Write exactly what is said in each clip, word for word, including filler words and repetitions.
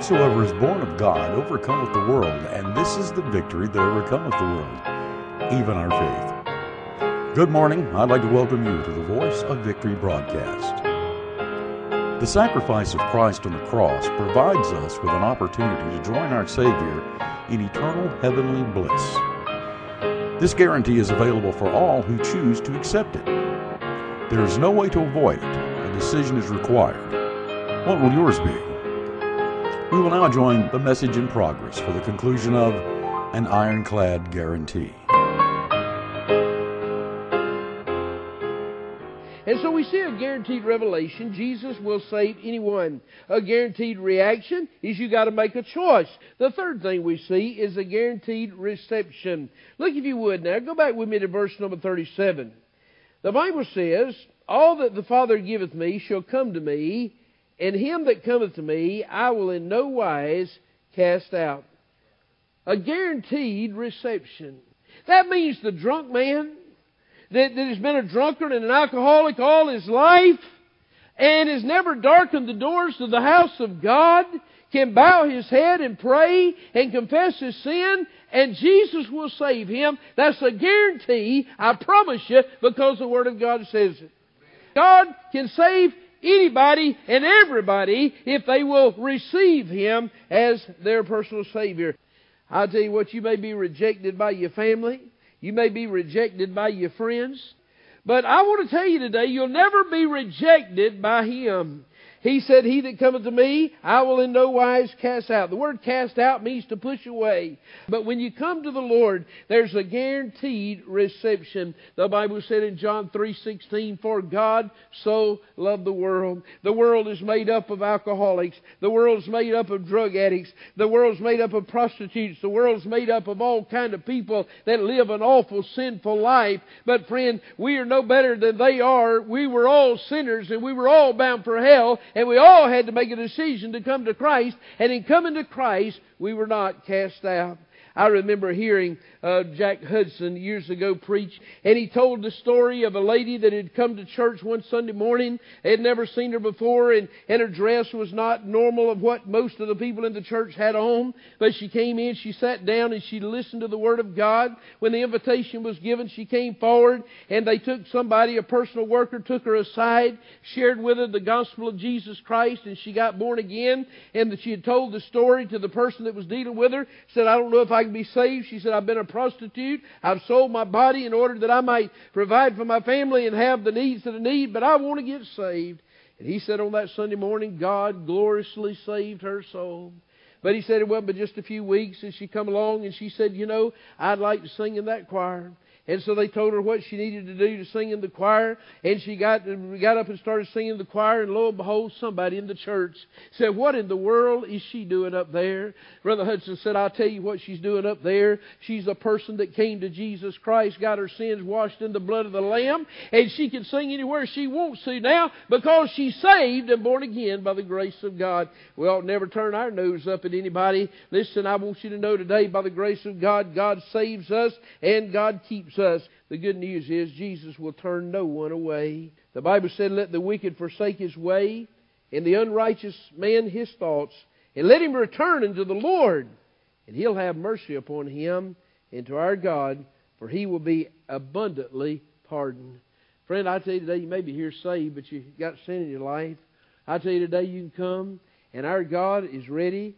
whatsoever is born of God overcometh the world, and this is the victory that overcometh the world, even our faith. Good morning. I'd like to welcome you to the Voice of Victory broadcast. The sacrifice of Christ on the cross provides us with an opportunity to join our Savior in eternal heavenly bliss. This guarantee is available for all who choose to accept it. There is no way to avoid it. A decision is required. What will yours be? We will now join the message in progress for the conclusion of An Ironclad Guarantee. And so we see a guaranteed revelation. Jesus will save anyone. A guaranteed reaction is you got to make a choice. The third thing we see is a guaranteed reception. Look, if you would now, go back with me to verse number thirty-seven. The Bible says, "All that the Father giveth me shall come to me, and him that cometh to me I will in no wise cast out." A guaranteed reception. That means the drunk man that, that has been a drunkard and an alcoholic all his life and has never darkened the doors of the house of God can bow his head and pray and confess his sin, and Jesus will save him. That's a guarantee, I promise you, because the Word of God says it. God can save anybody and everybody if they will receive Him as their personal Savior. I'll tell you what, you may be rejected by your family. You may be rejected by your friends. But I want to tell you today, you'll never be rejected by Him. He said, "He that cometh to me, I will in no wise cast out." The word cast out means to push away. But when you come to the Lord, there's a guaranteed reception. The Bible said in John three sixteen, "For God so loved the world." The world is made up of alcoholics. The world's made up of drug addicts. The world's made up of prostitutes. The world's made up of all kind of people that live an awful sinful life. But friend, we are no better than they are. We were all sinners and we were all bound for hell. And we all had to make a decision to come to Christ. And in coming to Christ, we were not cast out. I remember hearing uh, Jack Hudson years ago preach, and he told the story of a lady that had come to church one Sunday morning. They had never seen her before, and, and her dress was not normal of what most of the people in the church had on. But she came in, she sat down, and she listened to the Word of God. When the invitation was given, she came forward, and they took somebody, a personal worker, took her aside, shared with her the gospel of Jesus Christ, and she got born again. And that she had told the story to the person that was dealing with her, said, "I don't know if I can be saved." She said, "I've been a prostitute. I've sold my body in order that I might provide for my family and have the needs that I need, but I want to get saved." And he said on that Sunday morning, God gloriously saved her soul. But he said it wasn't but just a few weeks, and she come along and she said, "You know, I'd like to sing in that choir." And so they told her what she needed to do to sing in the choir. And she got got up and started singing in the choir. And lo and behold, somebody in the church said, "What in the world is she doing up there?" Brother Hudson said, "I'll tell you what she's doing up there. She's a person that came to Jesus Christ, got her sins washed in the blood of the Lamb. And she can sing anywhere she wants to now because she's saved and born again by the grace of God." We ought never turn our nose up at anybody. Listen, I want you to know today, by the grace of God, God saves us and God keeps us. The good news is Jesus will turn no one away. The Bible said, "Let the wicked forsake his way, and the unrighteous man his thoughts, and let him return unto the Lord, and He'll have mercy upon him and to our God, for He will be abundantly pardoned." Friend, I tell you today, you may be here saved, but you've got sin in your life. I tell you today, you can come, and our God is ready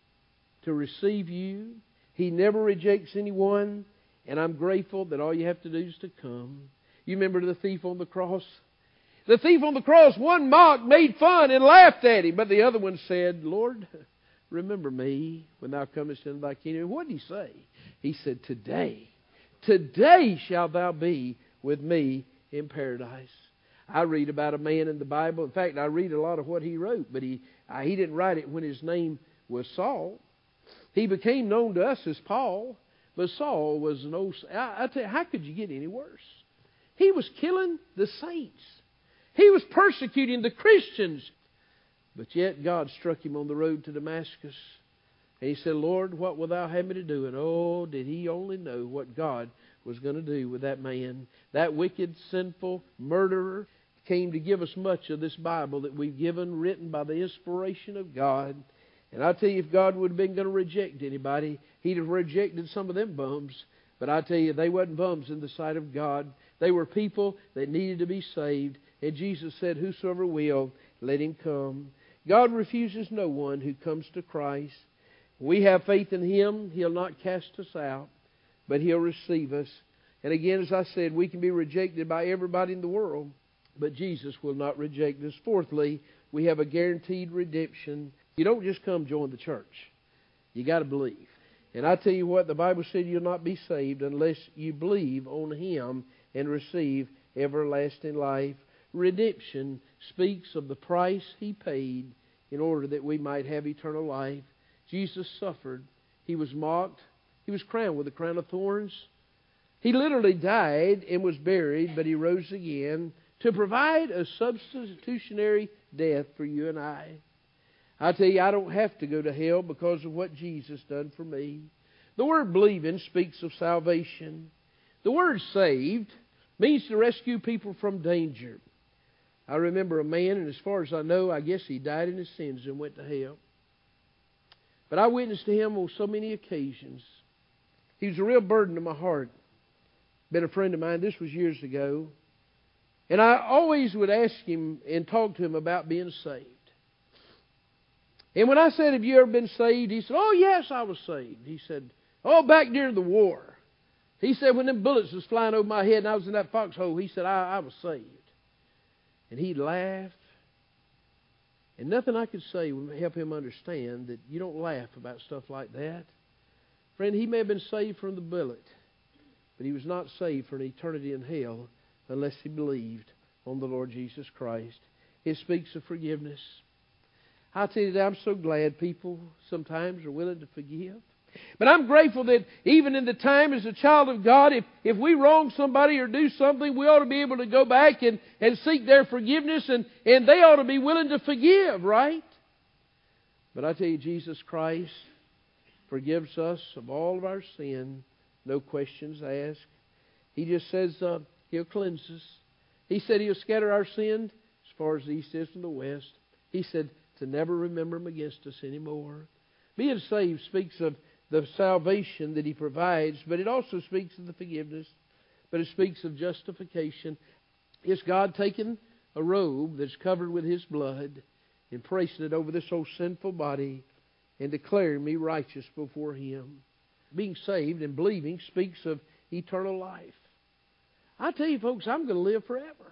to receive you. He never rejects anyone. And I'm grateful that all you have to do is to come. You remember the thief on the cross? The thief on the cross, one mocked, made fun, and laughed at him. But the other one said, "Lord, remember me when thou comest into thy kingdom." What did he say? He said, "Today, today shalt thou be with me in paradise." I read about a man in the Bible. In fact, I read a lot of what he wrote. But he, he didn't write it when his name was Saul. He became known to us as Paul. But Saul was an old... I, I tell you, how could you get any worse? He was killing the saints. He was persecuting the Christians. But yet God struck him on the road to Damascus. And he said, "Lord, what wilt thou have me to do?" And oh, did he only know what God was going to do with that man. That wicked, sinful murderer came to give us much of this Bible that we've given, written by the inspiration of God. And I tell you, if God would have been going to reject anybody, He'd have rejected some of them bums. But I tell you, they wasn't bums in the sight of God. They were people that needed to be saved. And Jesus said, whosoever will, let him come. God refuses no one who comes to Christ. We have faith in Him. He'll not cast us out, but He'll receive us. And again, as I said, we can be rejected by everybody in the world, but Jesus will not reject us. Fourthly, we have a guaranteed redemption. You don't just come join the church. You got to believe. And I tell you what, the Bible said you'll not be saved unless you believe on Him and receive everlasting life. Redemption speaks of the price He paid in order that we might have eternal life. Jesus suffered. He was mocked. He was crowned with a crown of thorns. He literally died and was buried, but He rose again to provide a substitutionary death for you and I. I tell you, I don't have to go to hell because of what Jesus done for me. The word believing speaks of salvation. The word saved means to rescue people from danger. I remember a man, and as far as I know, I guess he died in his sins and went to hell. But I witnessed to him on so many occasions. He was a real burden to my heart. Been a friend of mine. This was years ago. And I always would ask him and talk to him about being saved. And when I said, have you ever been saved? He said, oh, yes, I was saved. He said, oh, back during the war. He said, when them bullets was flying over my head and I was in that foxhole, he said, I, I was saved. And he'd laugh. And nothing I could say would help him understand that you don't laugh about stuff like that. Friend, he may have been saved from the bullet, but he was not saved for an eternity in hell unless he believed on the Lord Jesus Christ. It speaks of forgiveness. I tell you that I'm so glad people sometimes are willing to forgive. But I'm grateful that even in the time as a child of God, if, if we wrong somebody or do something, we ought to be able to go back and, and seek their forgiveness, and, and they ought to be willing to forgive, right? But I tell you, Jesus Christ forgives us of all of our sin, no questions asked. He just says uh, He'll cleanse us. He said He'll scatter our sin as far as the east is from the west. He said to never remember them against us anymore. Being saved speaks of the salvation that He provides, but it also speaks of the forgiveness. But it speaks of justification. It's God taking a robe that's covered with His blood and placing it over this old sinful body and declaring me righteous before Him. Being saved and believing speaks of eternal life. I tell you, folks, I'm going to live forever.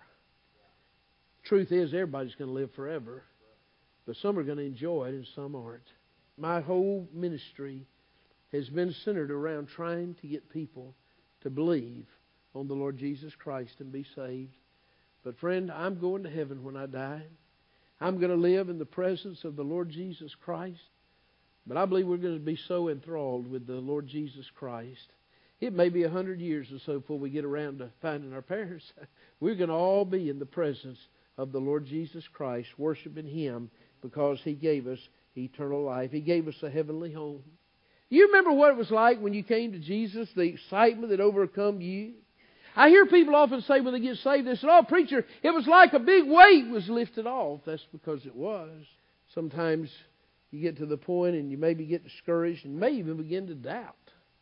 Truth is, everybody's going to live forever. But some are going to enjoy it and some aren't. My whole ministry has been centered around trying to get people to believe on the Lord Jesus Christ and be saved. But friend, I'm going to heaven when I die. I'm going to live in the presence of the Lord Jesus Christ. But I believe we're going to be so enthralled with the Lord Jesus Christ. It may be a hundred years or so before we get around to finding our parents. We're going to all be in the presence of the Lord Jesus Christ, worshiping Him because He gave us eternal life. He gave us a heavenly home. You remember what it was like when you came to Jesus, the excitement that overcome you? I hear people often say when they get saved, they say, oh, preacher, it was like a big weight was lifted off. That's because it was. Sometimes you get to the point and you maybe get discouraged and may even begin to doubt.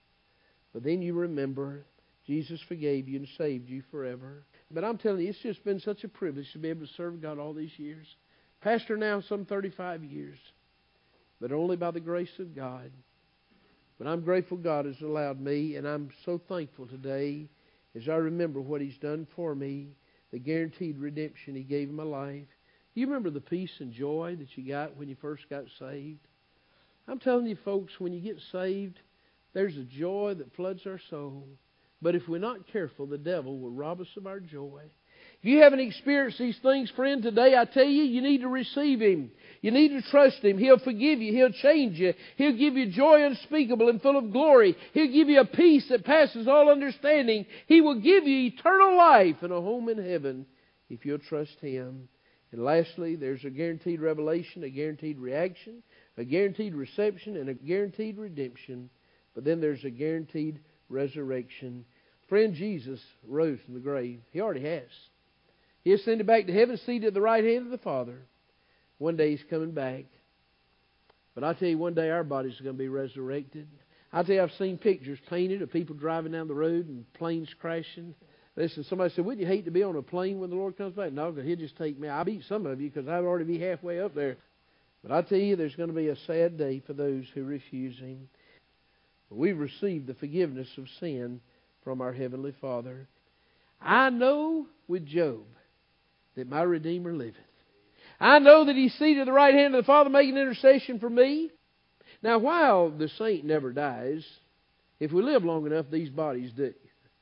But then you remember Jesus forgave you and saved you forever. But I'm telling you, it's just been such a privilege to be able to serve God all these years. Pastor now some thirty-five years. But only by the grace of God. But I'm grateful God has allowed me, and I'm so thankful today as I remember what He's done for me, the guaranteed redemption He gave in my life. Do you remember the peace and joy that you got when you first got saved? I'm telling you, folks, when you get saved, there's a joy that floods our soul. But if we're not careful, the devil will rob us of our joy. If you haven't experienced these things, friend, today I tell you, you need to receive Him. You need to trust Him. He'll forgive you. He'll change you. He'll give you joy unspeakable and full of glory. He'll give you a peace that passes all understanding. He will give you eternal life and a home in heaven if you'll trust Him. And lastly, there's a guaranteed revelation, a guaranteed reaction, a guaranteed reception, and a guaranteed redemption. But then there's a guaranteed resurrection. Friend, Jesus rose from the grave. He already has. He ascended back to heaven, seated at the right hand of the Father. One day He's coming back. But I tell you, one day our bodies are going to be resurrected. I tell you, I've seen pictures painted of people driving down the road and planes crashing. Listen, somebody said, wouldn't you hate to be on a plane when the Lord comes back? No, because He'll just take me. I'll beat some of you because I'd already be halfway up there. But I tell you, there's going to be a sad day for those who refuse Him. We've received the forgiveness of sin from our Heavenly Father. I know with Job that my Redeemer liveth. I know that He's seated at the right hand of the Father making intercession for me. Now, while the saint never dies, if we live long enough, these bodies do.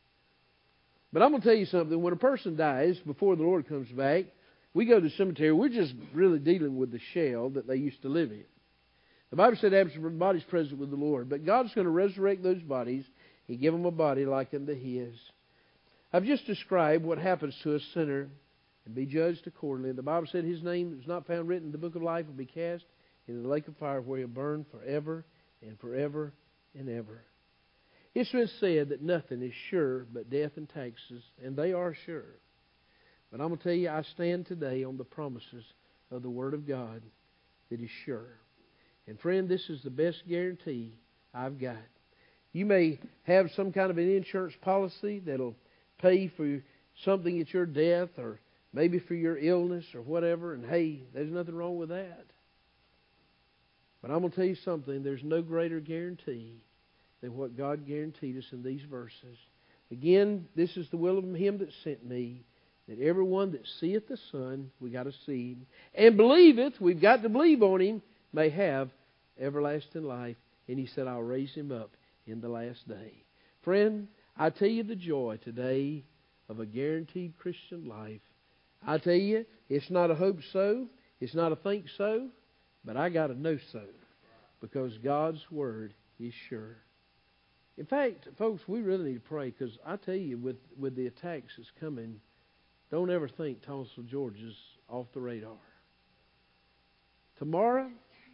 But I'm going to tell you something. When a person dies before the Lord comes back, we go to the cemetery, we're just really dealing with the shell that they used to live in. The Bible said absent from the body's present with the Lord. But God's going to resurrect those bodies. He give them a body like unto His. I've just described what happens to a sinner and be judged accordingly. The Bible said his name is not found written in the book of life will be cast into the lake of fire where he'll burn forever and forever and ever. It's been said that nothing is sure but death and taxes, and they are sure. But I'm going to tell you, I stand today on the promises of the Word of God that is sure. And friend, this is the best guarantee I've got. You may have some kind of an insurance policy that'll pay for something at your death or maybe for your illness or whatever, and hey, there's nothing wrong with that. But I'm going to tell you something, there's no greater guarantee than what God guaranteed us in these verses. Again, this is the will of Him that sent me, that everyone that seeth the Son, we got to see Him, and believeth, we've got to believe on Him, may have everlasting life. And He said, I'll raise Him up in the last day. Friend, I tell you the joy today of a guaranteed Christian life. I tell you, it's not a hope so, it's not a think so, but I got to know so, because God's Word is sure. In fact, folks, we really need to pray, because I tell you, with, with the attacks that's coming, don't ever think Thomasville, Georgia's off the radar. Tomorrow,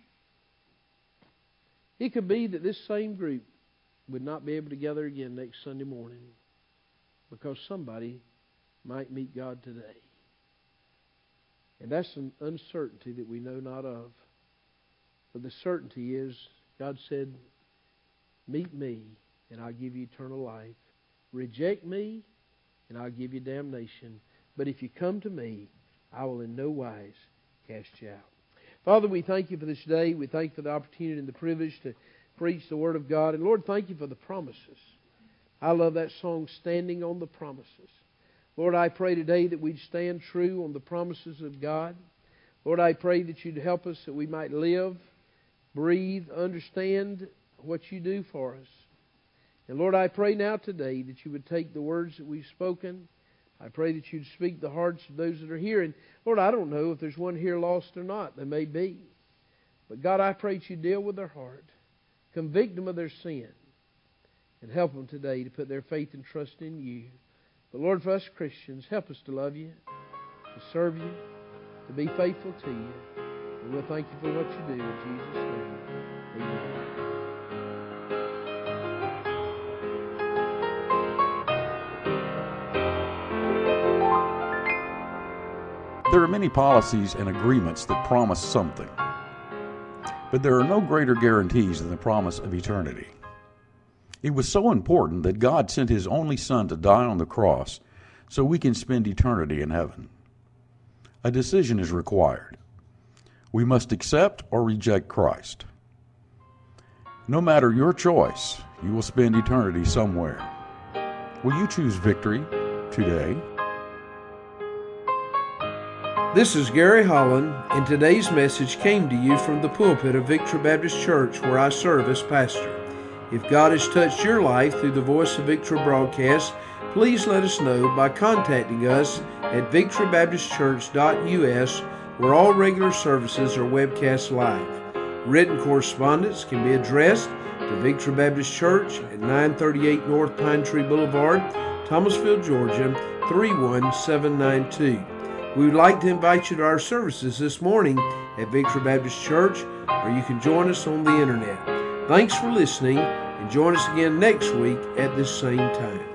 it could be that this same group would not be able to gather again next Sunday morning, because somebody might meet God today. And that's an uncertainty that we know not of. But the certainty is, God said, meet me and I'll give you eternal life. Reject me and I'll give you damnation. But if you come to me, I will in no wise cast you out. Father, we thank you for this day. We thank you for the opportunity and the privilege to preach the Word of God. And Lord, thank you for the promises. I love that song, Standing on the Promises. Lord, I pray today that we'd stand true on the promises of God. Lord, I pray that you'd help us that we might live, breathe, understand what you do for us. And Lord, I pray now today that you would take the words that we've spoken. I pray that you'd speak the hearts of those that are here. And Lord, I don't know if there's one here lost or not. There may be. But God, I pray that you deal with their heart. Convict them of their sin. And help them today to put their faith and trust in you. But Lord, for us Christians, help us to love you, to serve you, to be faithful to you. And we'll thank you for what you do in Jesus' name. Amen. There are many policies and agreements that promise something. But there are no greater guarantees than the promise of eternity. It was so important that God sent His only Son to die on the cross so we can spend eternity in heaven. A decision is required. We must accept or reject Christ. No matter your choice, you will spend eternity somewhere. Will you choose victory today? This is Gary Holland, and today's message came to you from the pulpit of Victory Baptist Church, where I serve as pastor. If God has touched your life through the Voice of Victory broadcast, please let us know by contacting us at victory baptist church dot U S, where all regular services are webcast live. Written correspondence can be addressed to Victory Baptist Church at nine thirty-eight North Pine Tree Boulevard, Thomasville, Georgia, three one seven nine two. We would like to invite you to our services this morning at Victory Baptist Church, or you can join us on the internet. Thanks for listening, and join us again next week at this same time.